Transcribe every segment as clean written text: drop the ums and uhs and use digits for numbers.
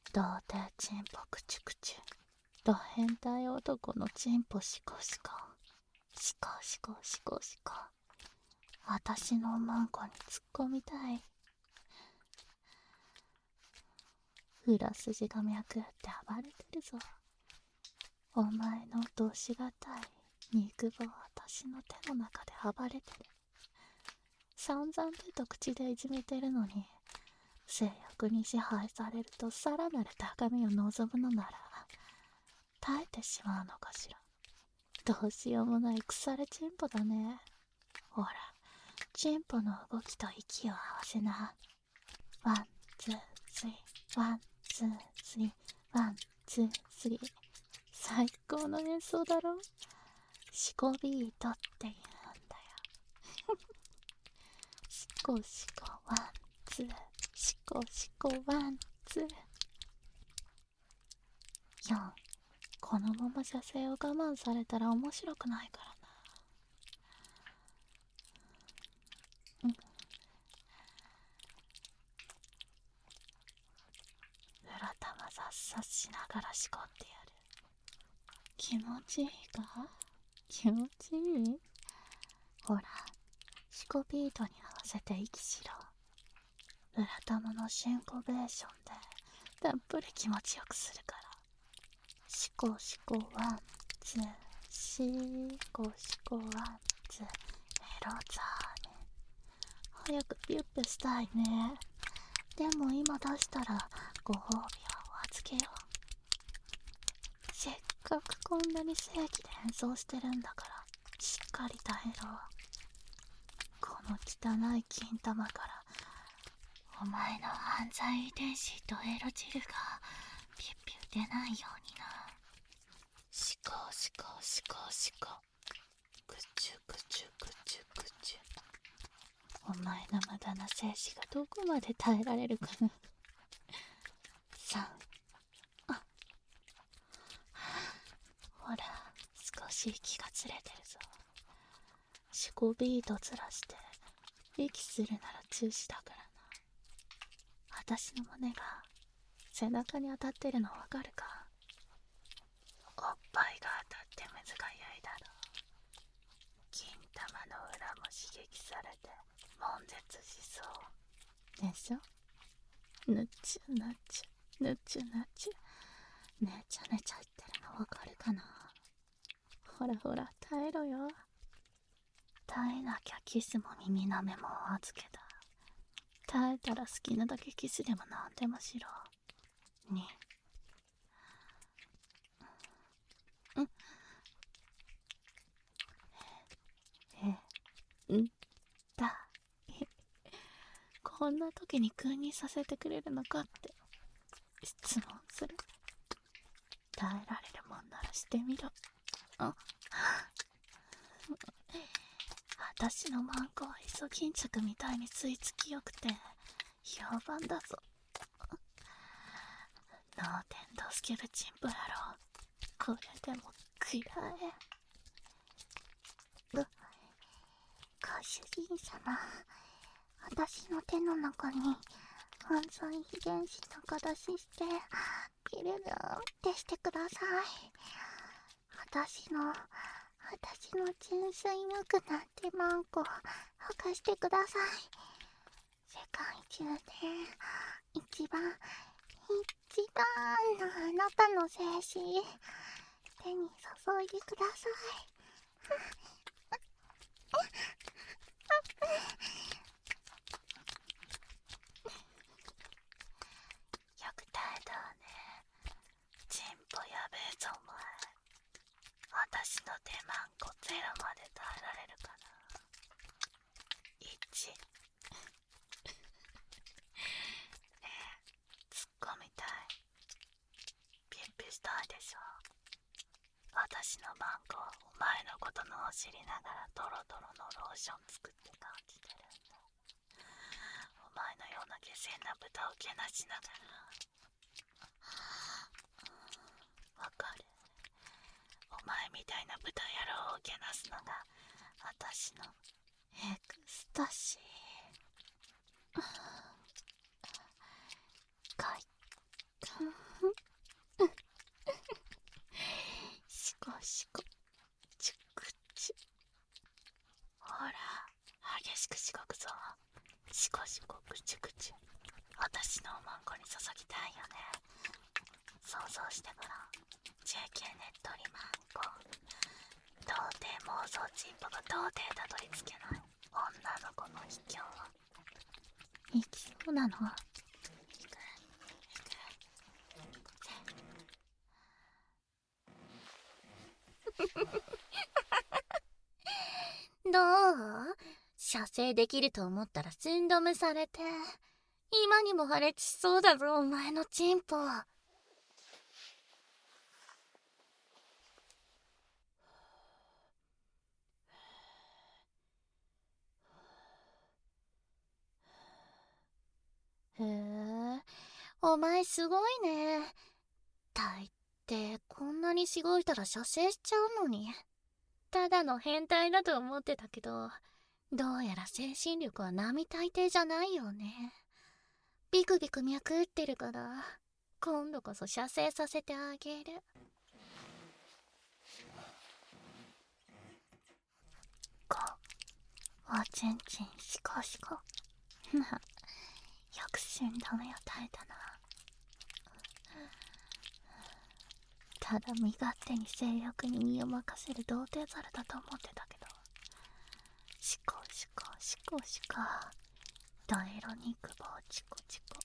童貞チンポクチュクチュ、ド変態男のチンポシコシコ、シコシコシコシコ、私のマンコに突っ込みたい。裏筋が脈って暴れてるぞ。お前のどしがたい肉が私の手の中で暴れてる。散々手と口でいじめてるのに、性欲に支配されるとさらなる高みを望むのなら耐えてしまうのかしら。どうしようもない腐れチンポだね。ほら、チンポの動きと息を合わせな。ワン、ツー、スリー、ワン、ツー、スリー、ワン、ツー、スリー。最高の演奏だろ。シコビートって言うんだよ。シコシコワン、ツー、シコシコワン、ツー。4、このまま射精を我慢されたら面白くないからな。裏玉ザッサしながらしこってやる。気持ちいいか？気持ちいい？ほら、シコビートに合わせて息しろ。裏玉のシンコベーションでたっぷり気持ちよくするから。シコシコワンツー、シコシコワンツー、メロザーネ。早くピュッピュしたいね。でも今出したらご褒美はお預けよ。せっかくこんなに正規で演奏してるんだからしっかり耐えろ。この汚い金玉からお前の犯罪遺伝子とエロ汁がピュッピュ出ないようにな。シコシコシコシコ、グチュグチュグチュグチュ。お前の無駄な精子がどこまで耐えられるかな。3、ほら、少し息がずれてるぞ。シコビートずらして息するなら中止だからな。私の胸が背中に当たってるのわかるか？おっぱいが当たってむずがゆいだろう。金玉の裏も刺激されて悶絶しそうでしょ。ぬちゅぬちゅぬちゅぬちゅ、ねちゃねちゃ言ってるのわかるかな。ほらほら耐えろよ。耐えなきゃキスも耳なめもお預けだ。耐えたら好きなだけキスでもなんでもしろ。2、だこんな時に君にさせてくれるのかって質問する。耐えられるもんならしてみろ。私のマンコはイソギンチャクみたいに吸い付きよくて評判だぞ。脳天ドスケベチンポ野郎、これでも食らえ。ご主人様、私の手の中に犯罪遺伝子仲出ししてピルルンってしてください。私の純粋無垢な手マンコ剥がしてください。世界中で一番のあなたの精子手に注いでください。よく耐えたわね。チンポやべえぞお前。私の手マンコゼロまで耐えられるかな。1、突っ込みたい。ピッピしたいでしょ。私のマンコはお前のことのを知りながらドロドロのローション作って感じてるんだ。お前のような下賤な豚をけなしながら。わかる。お前みたいな豚野郎をけなすのが私のエクスタシー。快感。 こぐちぐち私のおまんこに注ぎたいよね。想像してごらん。 JK ねっとりまんこ、童貞妄想チンポが童貞たどり着けない女の子の秘境。行きそうなの？行くどう？射精できると思ったら寸止めされて、今にも破裂しそうだぞお前のチンポ。へえ、お前すごいね。体ってこんなにしごいたら射精しちゃうのに。ただの変態だと思ってたけど、どうやら精神力は並大抵じゃないよね。ビクビク脈打ってるから、今度こそ射精させてあげる。おちんちんシコシコ。まあ、よく死んだ目を耐えたな。ただ身勝手に性欲に身を任せる童貞猿だと思ってたけど、シコシコシコシコ、ドエロ肉棒チコチコ。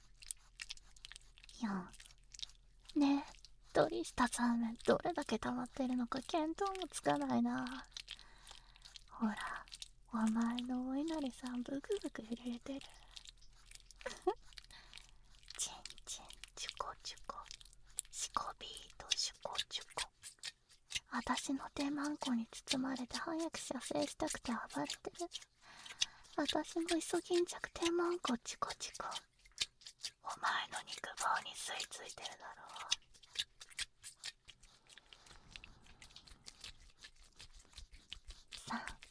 ねえ、とりしたザーメンどれだけ溜まってるのか見当もつかないな。ほら、お前のお稲荷さんブクブク揺れてる。チンチンチュコチュコ、シコビートシュコチュコ。私の手マンコに包まれて早く射精したくて暴れてる。私もイソギンチャク手マンコチコチコ。お前の肉棒に吸い付いてるだろう。さあ、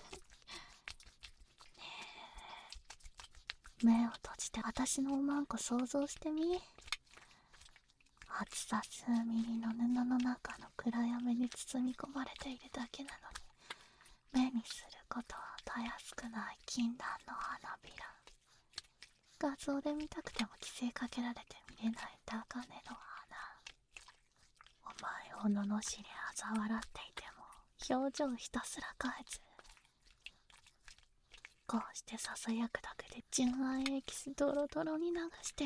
目を閉じて私のおまんこ想像してみ。厚さ数ミリの布の中の暗闇に包み込まれているだけなのに、目にすることはたやすくない禁断の花びら。画像で見たくても規制かけられて見れない高嶺の花。お前を罵り嘲笑っていても表情ひたすら変えず、こうしてささやくだけで純愛エキスドロドロに流してる。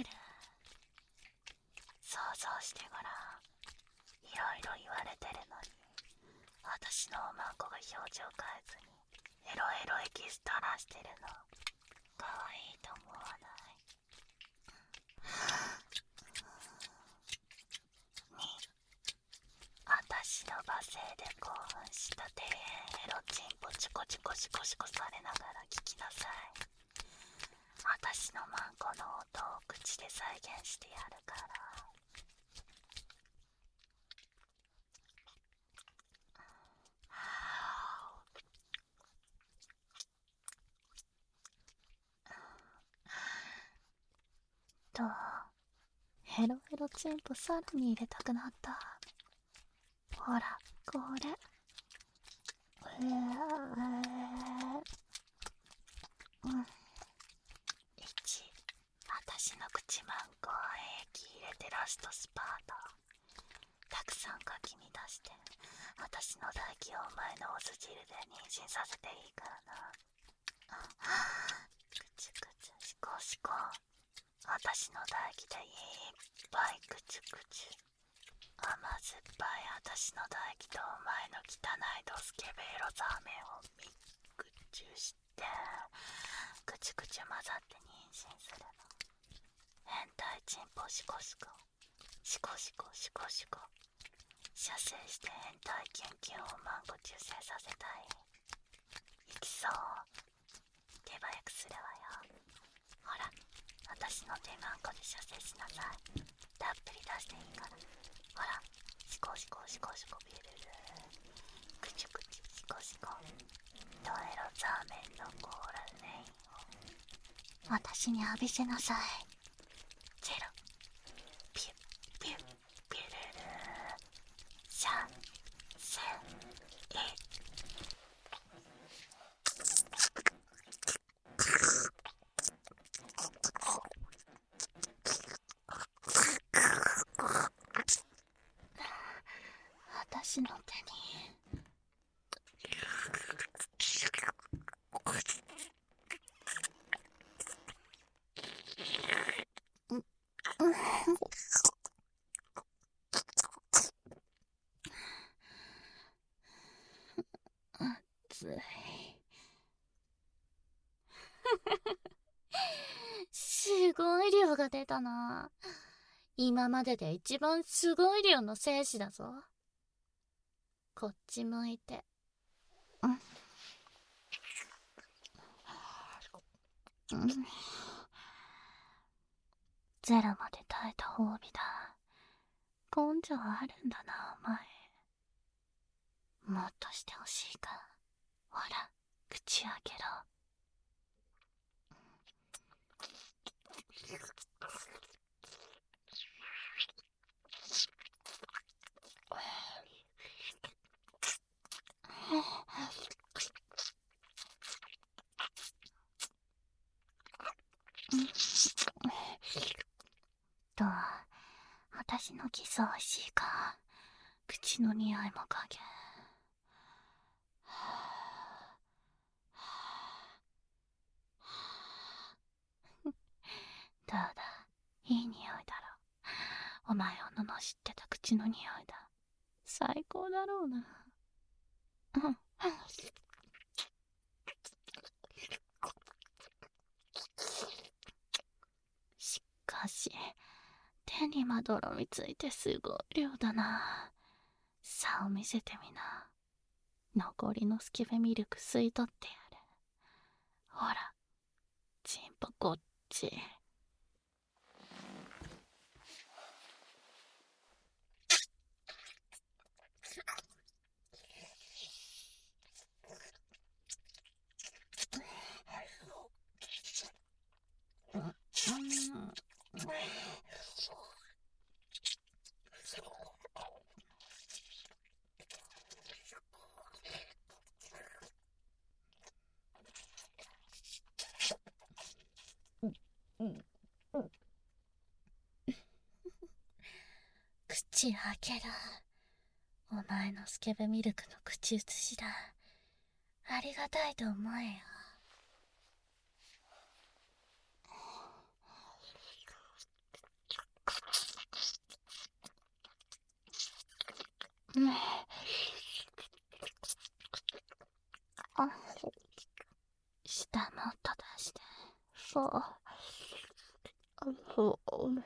想像してごらん。いろいろ言われてるのに、私のおまんこが表情変えずにエロエロエキス垂らしてるの、かわいいと思わない？に、私の罵声で興奮した底辺エロチンポチコチコシコシコされながら聞きなさい。私のマンコの音を口で再現してやるから。どう？ヘロヘロチンポさらに入れたくなった。ほら、これ。1、私の口マンコは液入れてラストスパート。たくさんかき乱して、私の唾液をお前のお酢汁で妊娠させていいからな。くちゅくちゅシコシコ。私の唾液でいっぱいくちゅくちゅ。甘酸っぱい私の唾液とお前の汚いドスケベエロザーメンをミックチュしてくちゅくちゅ混ざって妊娠するの。変態チンポシコシコシコシコシコシコ。射精して変態キュンキュンをマンコ中性させたい。いきそう。手早くするわよ。ほら、私の手マンコで射精しなさい。たっぷり出していいから。ほら、シコシコシコシコビルル。クチュクチュシコシコ。ドエロザーメンのコーラルレインを私に浴びせなさい。ゼロ、ピュッピュッピュルル。3、2、1。 熱い。すごい量が出たな。今までで一番すごい量の精子だぞ。こっち向いて。ゼロまで耐えた褒美だ。根性あるんだな、お前。もっとしてほしいか。ほら、口開けろ。どう？私のキス美味しいか？口の匂いも加減。どうだ？いい匂いだろ。お前を罵ってた口の匂いだ。最高だろうな。しかし、手にまどろみついてすごい量だな。さあ見せてみな。残りのスケベミルク吸い取ってやる。ほら、チンポこっち。口開けろ。お前のスケベミルクの口移しだ。ありがたいと思えよ。舌もっと出して。そう。ど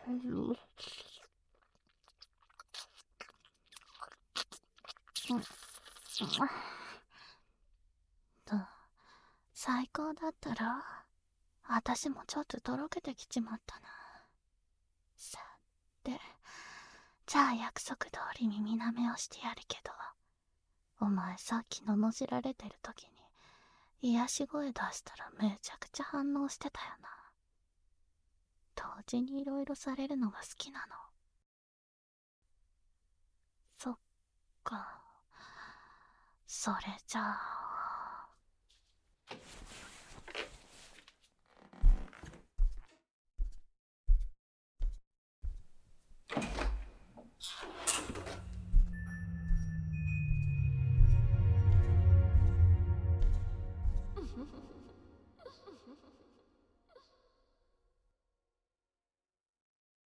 う？最高だったろ？私もちょっととろけてきちまったな。さて、じゃあ約束通り耳舐めをしてやるけど、お前さっき罵られてる時に癒し声出したらめちゃくちゃ反応してたよな。同時にいろいろされるのが好きなの。そっか。それじゃあ